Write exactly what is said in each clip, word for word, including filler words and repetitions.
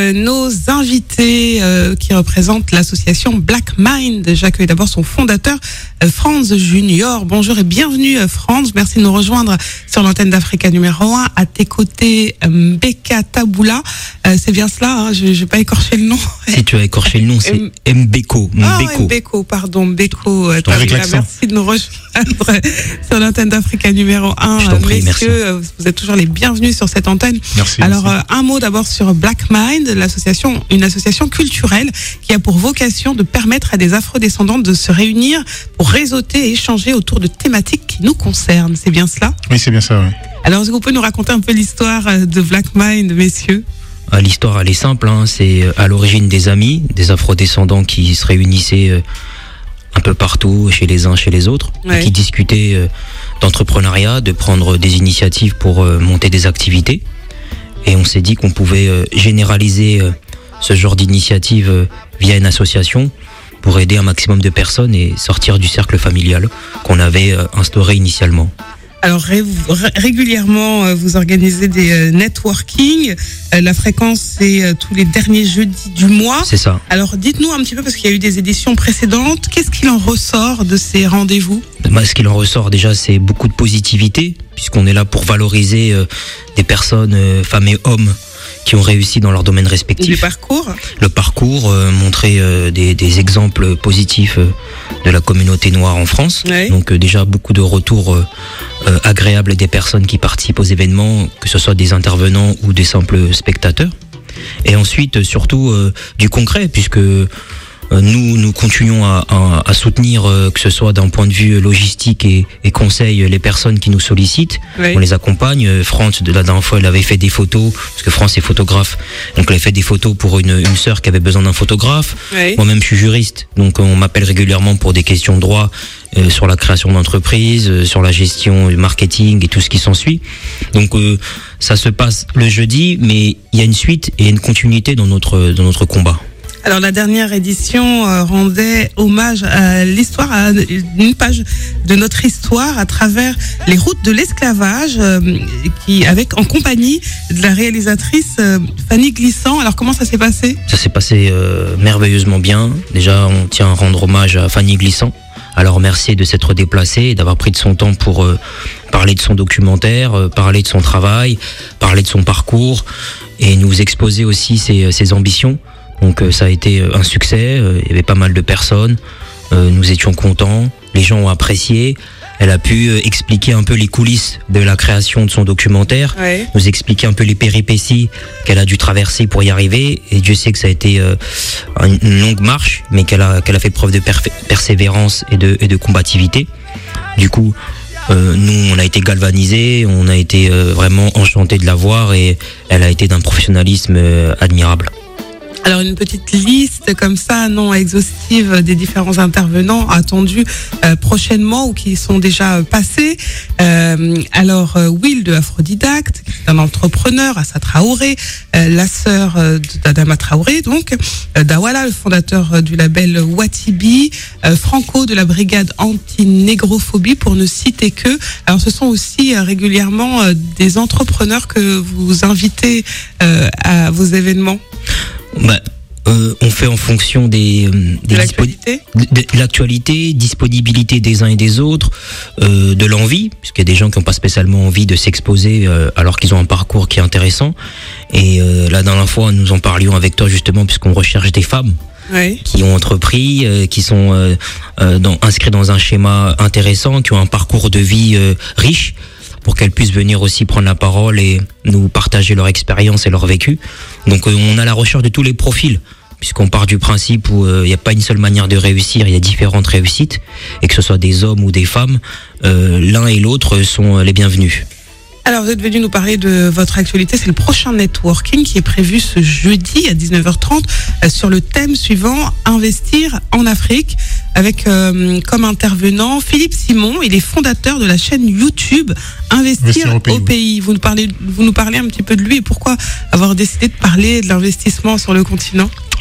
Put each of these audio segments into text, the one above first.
euh, nos invités euh, qui représentent l'association Black Mind. J'accueille d'abord son fondateur, euh, Franz Junior. Bonjour et bienvenue euh, Franz. Merci de nous rejoindre sur l'antenne d'Africa numéro un. À tes côtés, euh, Mbeka Taboula. Euh, c'est bien cela, hein, je ne vais pas écorcher le nom. Si tu as écorché le nom, c'est M- Mbeko. Ah, Mbeko, pardon, Mbeko. Euh, Avec l'accent. Merci de nous rejoindre sur l'antenne d'Africa numéro un. Je t'en prie, Messieurs, merci. Vous êtes toujours les bienvenus sur cette antenne. Merci. Alors, merci. Euh, un mot d'abord sur Black Mind, l'association, une association culturelle qui a pour vocation de permettre à des afrodescendants de se réunir pour réseauter et échanger autour de thématiques qui nous concernent. C'est bien cela? Oui, c'est bien ça, oui. Alors, est-ce que vous pouvez nous raconter un peu l'histoire de Black Mind, messieurs? Ah, l'histoire, elle est simple, hein. C'est à l'origine des amis, des afrodescendants qui se réunissaient euh, un peu partout, chez les uns, chez les autres, Ouais. et qui discutaient euh, d'entrepreneuriat, de prendre des initiatives pour euh, monter des activités. Et on s'est dit qu'on pouvait euh, généraliser euh, ce genre d'initiative euh, via une association pour aider un maximum de personnes et sortir du cercle familial qu'on avait euh, instauré initialement. Alors ré- ré- régulièrement, euh, vous organisez des euh, networking. Euh, la fréquence, c'est euh, tous les derniers jeudis du mois. C'est ça. Alors dites-nous un petit peu, parce qu'il y a eu des éditions précédentes, qu'est-ce qu'il en ressort de ces rendez-vous? Moi, ce qu'il en ressort déjà, c'est beaucoup de positivité, puisqu'on est là pour valoriser euh, des personnes, euh, femmes et hommes, qui ont réussi dans leur domaine Du respectif. parcours? Le parcours, euh, montrer euh, des, des exemples positifs euh, de la communauté noire en France. Oui. Donc euh, déjà beaucoup de retours euh, euh, agréables des personnes qui participent aux événements, que ce soit des intervenants ou des simples spectateurs. Et ensuite, euh, surtout euh, du concret, puisque Euh, nous, nous continuons à, à, à soutenir, euh, que ce soit d'un point de vue logistique et, et conseil, les personnes qui nous sollicitent. Oui. On les accompagne. Euh, France, de la dernière fois, elle avait fait des photos, parce que France est photographe. Donc, elle avait fait des photos pour une, une sœur qui avait besoin d'un photographe. Oui. Moi-même, je suis juriste. Donc, on m'appelle régulièrement pour des questions de droit euh, sur la création d'entreprise, euh, sur la gestion du marketing et tout ce qui s'ensuit. Donc, euh, ça se passe le jeudi, mais il y a une suite et une continuité dans notre, dans notre combat. Alors la dernière édition euh, rendait hommage à l'histoire, à une page de notre histoire à travers les routes de l'esclavage, euh, qui avec en compagnie de la réalisatrice euh, Fanny Glissant. Alors comment ça s'est passé? Ça s'est passé euh, merveilleusement bien. Déjà, on tient à rendre hommage à Fanny Glissant, à la remercier de s'être déplacée et d'avoir pris de son temps pour euh, parler de son documentaire, euh, parler de son travail, parler de son parcours et nous exposer aussi ses, ses ambitions. Donc euh, ça a été un succès, euh, il y avait pas mal de personnes, euh, nous étions contents, les gens ont apprécié. Elle a pu euh, expliquer un peu les coulisses de la création de son documentaire, Ouais. nous expliquer un peu les péripéties qu'elle a dû traverser pour y arriver. Et Dieu sait que ça a été euh, une longue marche, mais qu'elle a, qu'elle a fait preuve de perf- persévérance et de, et de combativité. Du coup, euh, nous, on a été galvanisés, on a été euh, vraiment enchantés de la voir et elle a été d'un professionnalisme euh, admirable. Alors une petite liste comme ça, non exhaustive, des différents intervenants attendus euh, prochainement ou qui sont déjà euh, passés. Euh, alors euh, Will de Aphrodidacte, qui est un entrepreneur, Assa Traoré, euh, la sœur euh, d'Adama Traoré, donc euh, Dawala, le fondateur euh, du label Watibi, euh, Franco de la brigade anti-négrophobie, pour ne citer que. Alors ce sont aussi euh, régulièrement euh, des entrepreneurs que vous invitez euh, à vos événements. Bah, euh, on fait en fonction des, euh, des De l'actualité? dispo- de, de l'actualité, disponibilité des uns et des autres, euh, de l'envie, puisqu'il y a des gens qui n'ont pas spécialement envie de s'exposer euh, alors qu'ils ont un parcours qui est intéressant. Et euh, la dernière fois, nous en parlions avec toi justement, puisqu'on recherche des femmes Oui. qui ont entrepris, euh, qui sont euh, euh, dans, inscrits dans un schéma intéressant, qui ont un parcours de vie euh, riche, pour qu'elles puissent venir aussi prendre la parole et nous partager leur expérience et leur vécu. Donc euh, on a la recherche de tous les profils, puisqu'on part du principe où il euh, n'y a pas une seule manière de réussir, il y a différentes réussites, et que ce soit des hommes ou des femmes, euh, l'un et l'autre sont les bienvenus. Alors, vous êtes venu nous parler de votre actualité. C'est le prochain networking qui est prévu ce jeudi à dix-neuf heures trente euh, sur le thème suivant, investir en Afrique, avec euh, comme intervenant Philippe Simon. Il est fondateur de la chaîne YouTube Investir, Investir au pays, au pays. Vous nous parlez, vous nous parlez un petit peu de lui et pourquoi avoir décidé de parler de l'investissement sur le continent?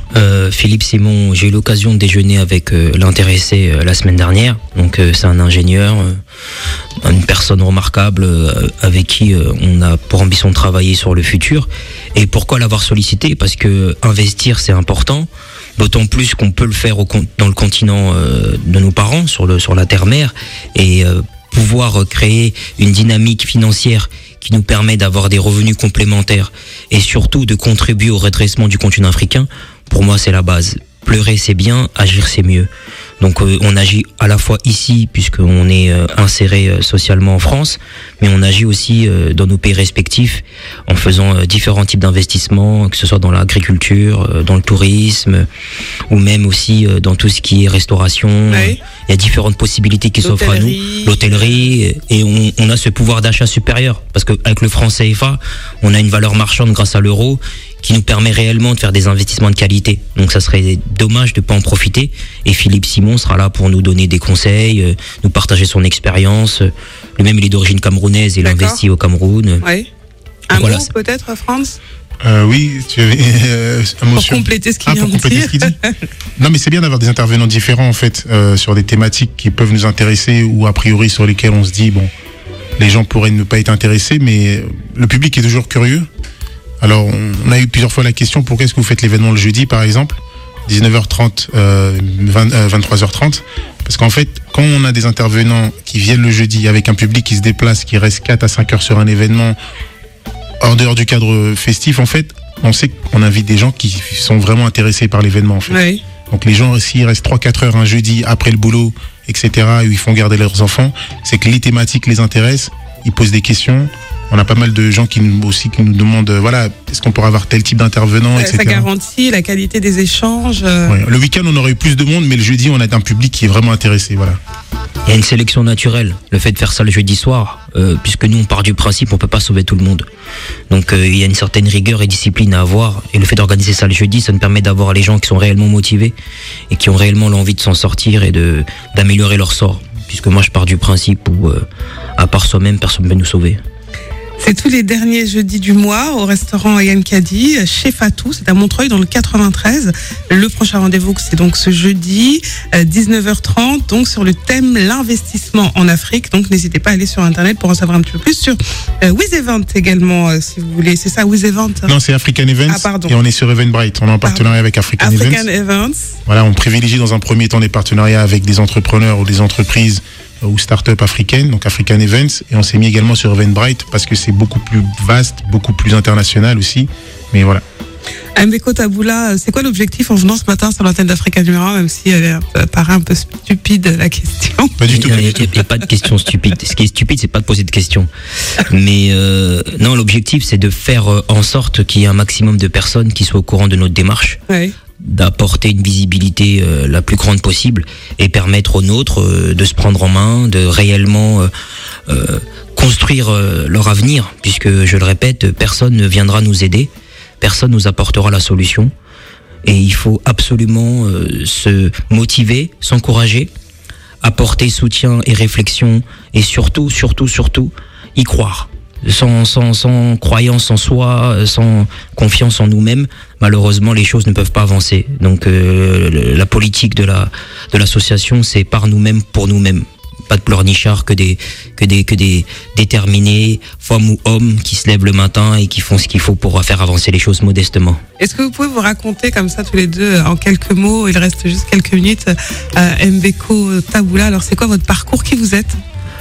Euh, Philippe Simon, j'ai eu l'occasion de déjeuner avec euh, l'intéressé euh, la semaine dernière. Donc euh, c'est un ingénieur, euh, une personne remarquable euh, avec qui euh, on a pour ambition de travailler sur le futur. Et pourquoi l'avoir sollicité? Parce que investir c'est important, d'autant plus qu'on peut le faire au, dans le continent euh, de nos parents, sur le sur la terre-mère, et euh, pouvoir créer une dynamique financière qui nous permet d'avoir des revenus complémentaires et surtout de contribuer au redressement du continent africain. Pour moi, c'est la base. Pleurer, c'est bien, agir, c'est mieux. Donc, euh, on agit à la fois ici, puisqu'on est euh, inséré euh, socialement en France, mais on agit aussi euh, dans nos pays respectifs, en faisant euh, différents types d'investissements, que ce soit dans l'agriculture, euh, dans le tourisme, ou même aussi euh, dans tout ce qui est restauration. Oui. Il y a différentes possibilités qui s'offrent à nous. L'hôtellerie, et on, on a ce pouvoir d'achat supérieur, parce qu'avec le franc C F A, on a une valeur marchande grâce à l'euro, qui nous permet réellement de faire des investissements de qualité. Donc ça serait dommage de ne pas en profiter. Et Philippe Simon sera là pour nous donner des conseils, euh, nous partager son expérience. Lui-même, il est d'origine camerounaise, il D'accord. investit au Cameroun. Oui. Un Voilà, mot c'est- peut-être, Franz, Euh, oui, tu avais euh, un mot pour sur- compléter ce qu'il Ah, vient pour de compléter dire. ce qu'il dit. Non, mais c'est bien d'avoir des intervenants différents en fait euh, sur des thématiques qui peuvent nous intéresser ou a priori sur lesquelles on se dit bon, les gens pourraient ne pas être intéressés, mais le public est toujours curieux. Alors, on on a eu plusieurs fois la question pourquoi est-ce que vous faites l'événement le jeudi, par exemple, dix-neuf heures trente, euh, vingt, euh, vingt-trois heures trente, parce qu'en fait, quand on a des intervenants qui viennent le jeudi avec un public qui se déplace, qui reste quatre à cinq heures sur un événement, en dehors du cadre festif, en fait, on sait qu'on invite des gens qui sont vraiment intéressés par l'événement, en fait. Oui. Donc les gens, s'ils restent trois quatre heures un jeudi après le boulot, et cetera, où ils font garder leurs enfants, c'est que les thématiques les intéressent, ils posent des questions. On a pas mal de gens qui nous, aussi qui nous demandent, euh, voilà, est-ce qu'on pourrait avoir tel type d'intervenant, Euh, et cetera. Ça garantit la qualité des échanges. euh, Ouais. Le week-end, on aurait eu plus de monde, mais le jeudi, on a un public qui est vraiment intéressé, voilà. Il y a une sélection naturelle, le fait de faire ça le jeudi soir, euh, puisque nous on part du principe on peut pas sauver tout le monde. Donc euh, il y a une certaine rigueur et discipline à avoir, et le fait d'organiser ça le jeudi, ça nous permet d'avoir les gens qui sont réellement motivés et qui ont réellement l'envie de s'en sortir et de d'améliorer leur sort. Puisque moi je pars du principe où euh, à part soi-même personne ne peut nous sauver. C'est tous les derniers jeudis du mois au restaurant Yann Kadi, chez Fatou, c'est à Montreuil dans le quatre-vingt-treize. Le prochain rendez-vous, c'est donc ce jeudi, euh, dix-neuf heures trente, donc sur le thème l'investissement en Afrique. Donc n'hésitez pas à aller sur Internet pour en savoir un petit peu plus sur euh, WizEvent également, euh, si vous voulez. C'est ça, WizEvent? Non, c'est African Events, Ah, pardon. et on est sur Eventbrite. On est en partenariat avec African, African Events. Events. Voilà, on privilégie dans un premier temps des partenariats avec des entrepreneurs ou des entreprises euh, ou start-up africaines, donc African Events, et on s'est mis également sur Eventbrite parce que c'est beaucoup plus vaste, beaucoup plus international aussi. Mais voilà. Mbeko Taboula, c'est quoi l'objectif en venant ce matin sur l'antenne d'Africa Numéro un, même si elle est un peu- paraît un peu stupide la question? Pas du tout. Il n'y a, a pas de question stupide. Ce qui est stupide, c'est pas de poser de questions. Mais euh, non, l'objectif, c'est de faire euh, en sorte qu'il y ait un maximum de personnes qui soient au courant de notre démarche, Oui. d'apporter une visibilité euh, la plus grande possible et permettre aux nôtres euh, de se prendre en main, de réellement euh, euh, construire euh, leur avenir, puisque, je le répète, personne ne viendra nous aider, personne nous apportera la solution, et il faut absolument euh, se motiver, s'encourager, apporter soutien et réflexion, et surtout, surtout, surtout, y croire. Sans, sans, sans croyance en soi, sans confiance en nous-mêmes, malheureusement les choses ne peuvent pas avancer. Donc euh, la politique de la de l'association, c'est par nous-mêmes pour nous-mêmes. Pas de pleurnichards, que des que des que des déterminés femmes ou hommes qui se lèvent le matin et qui font ce qu'il faut pour faire avancer les choses modestement. Est-ce que vous pouvez vous raconter comme ça tous les deux en quelques mots, il reste juste quelques minutes, euh, Mbeko Taboula, alors c'est quoi votre parcours, qui vous êtes?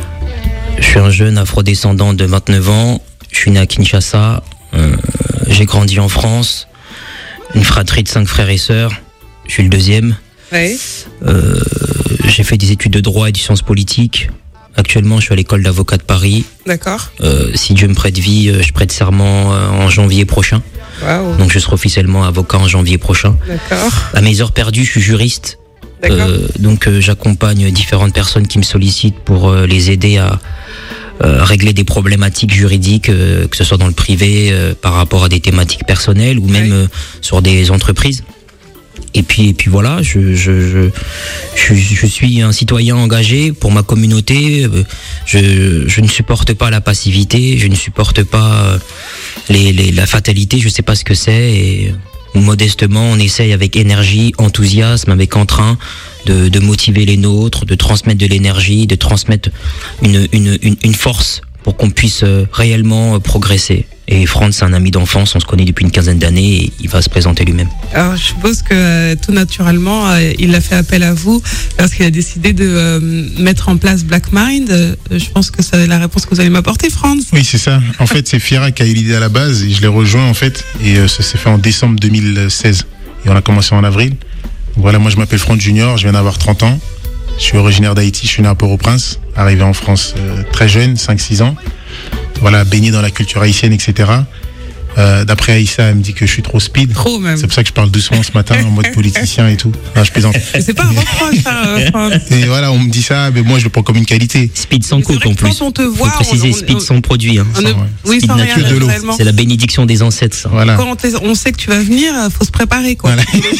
Je suis un jeune afrodescendant de vingt-neuf ans, je suis né à Kinshasa, euh, j'ai grandi en France, une fratrie de cinq frères et sœurs, je suis le deuxième. Oui. Euh, j'ai fait des études de droit et de sciences politiques. Actuellement, je suis à l'école d'avocat de Paris. D'accord. Euh, si Dieu me prête vie, euh, je prête serment euh, en janvier prochain. Waouh. Donc je serai officiellement avocat en janvier prochain. D'accord. À mes heures perdues, je suis juriste. D'accord. Euh, donc euh, j'accompagne différentes personnes qui me sollicitent pour euh, les aider à euh, régler des problématiques juridiques, euh, que ce soit dans le privé, euh, par rapport à des thématiques personnelles ou même Oui. euh, sur des entreprises. Et puis, et puis voilà, je, je, je, je, je suis un citoyen engagé pour ma communauté. Je, je ne supporte pas la passivité, je ne supporte pas les, les, la fatalité, je sais pas ce que c'est. Et Donc modestement, on essaye avec énergie, enthousiasme, avec entrain, de, de motiver les nôtres, de transmettre de l'énergie, de transmettre une, une, une, une force pour qu'on puisse réellement progresser. Et Franz, c'est un ami d'enfance, on se connaît depuis une quinzaine d'années et il va se présenter lui-même. Alors, je suppose que euh, tout naturellement, euh, il a fait appel à vous lorsqu'il a décidé de euh, mettre en place Black Mind. Euh, je pense que c'est la réponse que vous allez m'apporter, Franz. Oui, c'est ça. En fait, c'est Fiera qui a eu l'idée à la base et je l'ai rejoint en fait. Et euh, ça s'est fait en décembre deux mille seize. Et on a commencé en avril. Donc, voilà, moi je m'appelle Franz Junior, je viens d'avoir trente ans. Je suis originaire d'Haïti, je suis né à Port-au-Prince, arrivé en France euh, très jeune, cinq six ans. Voilà, baigné dans la culture haïtienne, et cetera. Euh, d'après Aïssa, elle me dit que je suis trop speed. Trop même. C'est pour ça que je parle doucement ce matin, en mode politicien et tout. Non, je plaisante. C'est pas un reproche, ça, Franz. Et voilà, on me dit ça, mais moi je le prends comme une qualité. Speed sans coupe en plus. Quand on te voit, faut préciser, on, on, speed on, sans produit. Hein. on ne, sans, ouais. Oui, speed sans nature rien, de l'eau. naturellement. C'est la bénédiction des ancêtres. Ça. Voilà. Quand on, on sait que tu vas venir, faut se préparer, quoi. Voilà.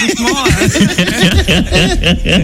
euh...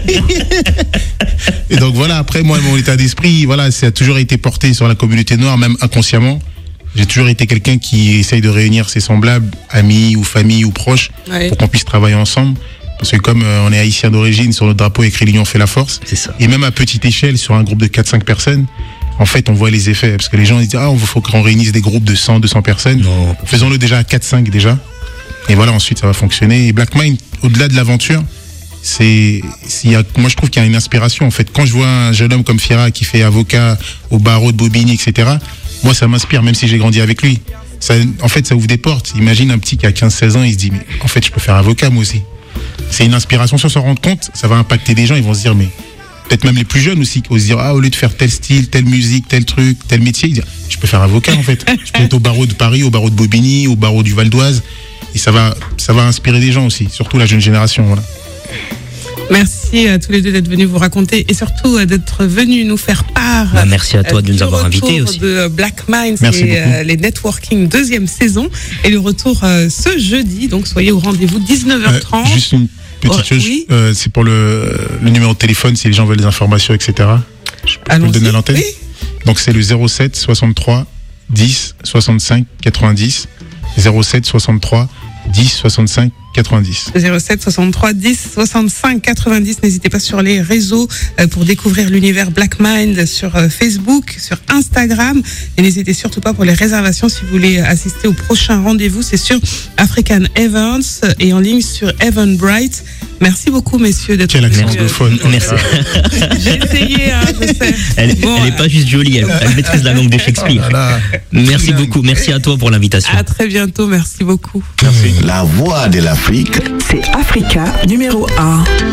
Et donc voilà, après moi, mon état d'esprit, voilà, ça a toujours été porté sur la communauté noire, même inconsciemment. J'ai toujours été quelqu'un qui essaye de réunir ses semblables, amis ou famille ou proches, Ouais. pour qu'on puisse travailler ensemble. Parce que comme euh, on est haïtien d'origine, sur notre drapeau écrit l'union fait la force. C'est ça. Et même à petite échelle, sur un groupe de quatre cinq personnes, en fait, on voit les effets. Parce que les gens ils disent, ah, il faut qu'on réunisse des groupes de cent, deux cents personnes. Non. Faisons-le déjà à quatre cinq déjà. Et voilà, ensuite, ça va fonctionner. Et Black Mind, au-delà de l'aventure, c'est, s'il y a, moi, je trouve qu'il y a une inspiration. En fait, quand je vois un jeune homme comme Fiera qui fait avocat au barreau de Bobigny, et cetera, moi, ça m'inspire, même si j'ai grandi avec lui. Ça, en fait, ça ouvre des portes. Imagine un petit qui a quinze seize ans, il se dit, mais en fait, je peux faire avocat, moi aussi. C'est une inspiration. Si on s'en rend compte, ça va impacter des gens. Ils vont se dire, mais peut-être même les plus jeunes aussi, qui vont se dire, ah, au lieu de faire tel style, telle musique, tel truc, tel métier, ils disent, je peux faire avocat, en fait. Je peux être au barreau de Paris, au barreau de Bobigny, au barreau du Val d'Oise. Et ça va, ça va inspirer des gens aussi, surtout la jeune génération, voilà. Merci à tous les deux d'être venus vous raconter et surtout euh, d'être venus nous faire part. Bah, merci à toi euh, de nous du avoir retour invités aussi. De Black Minds Merci et beaucoup. euh, les Networking deuxième saison et le retour euh, ce jeudi. Donc soyez au rendez-vous dix-neuf heures trente. Euh, juste une petite Oh, chose, oui. euh, c'est pour le, le numéro de téléphone si les gens veulent des informations, et cetera. Je peux Allons-y. le donner à l'antenne. Oui. Donc c'est le zéro sept soixante-trois dix soixante-cinq quatre-vingt-dix. zéro sept soixante-trois dix soixante-cinq quatre-vingt-dix. zéro sept soixante-trois dix soixante-cinq quatre-vingt-dix. N'hésitez pas sur les réseaux euh, pour découvrir l'univers Black Mind sur euh, Facebook, sur Instagram. Et n'hésitez surtout pas pour les réservations si vous voulez assister au prochain rendez-vous. C'est sur African Events et en ligne sur Eventbrite. Merci beaucoup, messieurs, d'être Quel accent venus, euh, anglophone. Merci. J'ai essayé, hein, je sais. Elle, Bon, elle est pas juste jolie, elle, elle maîtrise la langue de Shakespeare. Voilà. Merci beaucoup, merci à toi pour l'invitation. à très bientôt. Merci beaucoup. Merci. La voix de l'Afrique. C'est Africa numéro un.